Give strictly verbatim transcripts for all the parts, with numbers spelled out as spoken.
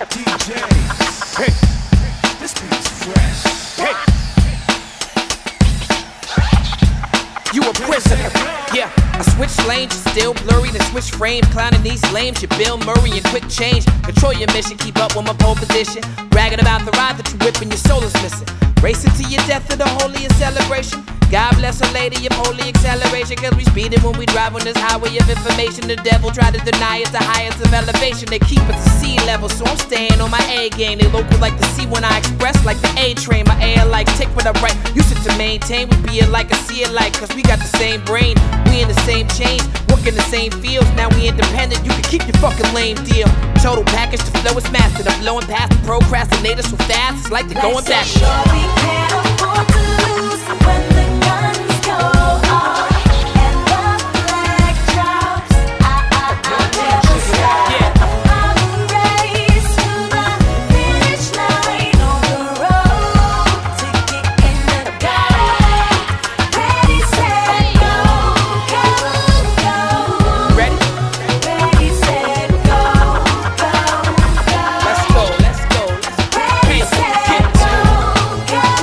D Js. Hey, this beat's fresh. Hey, you a prisoner, yeah. I switch lanes, you're still blurry. Then switch frames, clowning these lames. You Bill Murray and quick change. Control your mission, keep up with my pole position. Bragging about the ride that you whipping, your soul is missing. Racing to your death of the holiest celebration. God bless a lady of holy acceleration. Cause we speeding when we drive on this highway of information. The devil try to deny it's the highest of elevation. They keep us at sea level, so I'm staying on my A game. They local like the C when I express, like the A train. My air like tick when I write. Used to maintain, we be alike, I see it like. Cause we got the same brain, we in the same chains, work in the same fields. Now we independent, you can keep your fucking lame deal. Total package, the flow is mastered. I'm blowing past the procrastinators so fast, it's like they're going back. Sure we can't afford to lose when the guns go off and the flag drops. I, I, I'll never stop. I'm a race to the finish line on the road to get in the dark. Ready, set, go, go, go. Ready? Ready, set, go, go, go. Let's go, let's go, let's go. Ready, set, go, go, go.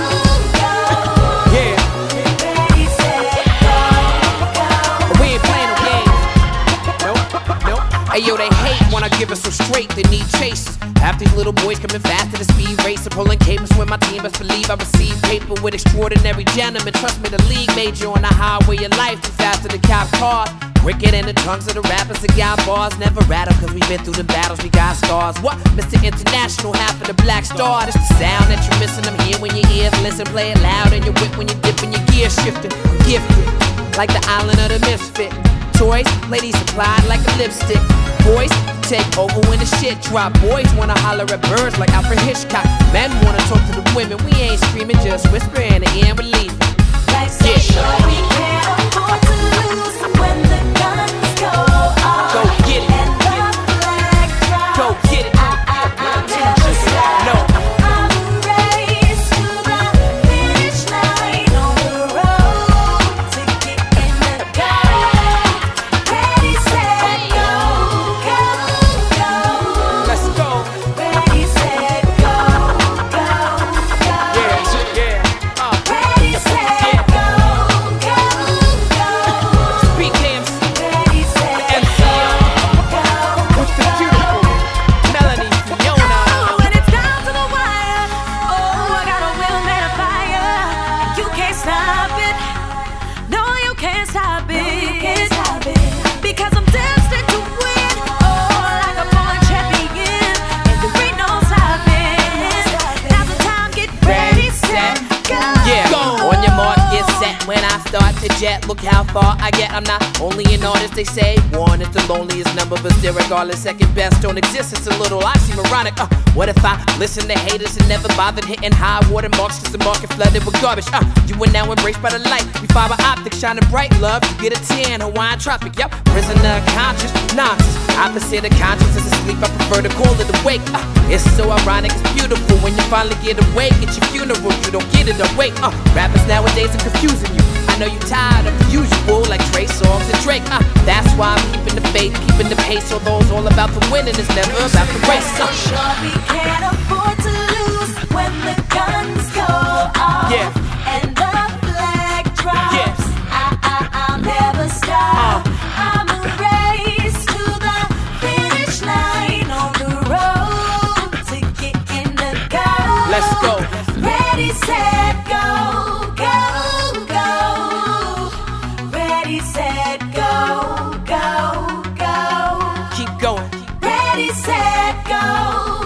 Yeah, Ready, set, go, go. we ain't playing no games. Nope, nope. Hey yo, they hate when I give it so straight, they need chases. Half these little boys coming fast to the speed racer, pulling capers when my team best believe I receive paper with extraordinary gentlemen. Trust me, the league major on the highway of life, too fast to the cop cars. Quicker than the tongues of the rappers that got bars. Never rattle, cause we been through the battles, we got scars. What? Mister International, half of the black star. This the sound that you're missing, I'm here when your ears listen. Play it loud in your whip when you're dipping your gear shifting. I'm gifted, like the island of the misfit. Toys, ladies supplied like a lipstick. Boys, take over when the shit drop. Boys wanna holler at birds like Alfred Hitchcock. Men wanna talk to the women, we ain't screaming, just whisper in the ear and believe it. Like so Yeah. sure we can't afford to lose when the guns go off. Go get it. And the flag drops. Go get it. I, I, I'll never stop. No. I'm a race to the finish line on the road to get in the dark. Ready, set, go, go, go. Let's go. Ready, set, go, go, go. Yeah, yeah. Uh, Ready, set, go, go, go. Speak hams Ready, set, M C go. with the beautiful Melanie Fiona. When it's down to the wire, oh, I got a will made of fire. You can't stop it. No, you can't stop it. Because I'm destined to win. Oh, like a born champion. And there ain't no stopping. Now's the time, get ready, set, go. Yeah, on your mark, get set. When I start to jet, look how far I get. I'm not only an artist, they say. One is the loneliest number, but still regardless, second best don't exist. It's a little, I seem ironic. Uh, what if I listen to haters and never bothered hitting high water marks? Cause the market flooded with garbage. Uh, you are now embraced by the light. We fiber optics shining bright, love. You get a ten, Hawaiian tropic. Yep, prisoner conscious, nonsense. Opposite of conscious is asleep. I prefer to call it awake. Uh, it's so ironic, it's beautiful when you finally get awake. At your funeral, you don't get it awake. Uh, rappers nowadays are confusing you. I know you tired of the usual, like Trey Songz and Drake. Uh, that's why I'm keeping the faith, keeping the pace. Although it's all about the winning, it's never about the race. Uh, Sure we can't afford to lose when the guns go off. Yeah. And the flag drops. Yes. I, I, I'll never stop. I'm a race to the finish line on the road to get in the goal. Let's go. Ready, set, go, go, go. Ready, set, go, go, go. Keep going. Ready, set, go.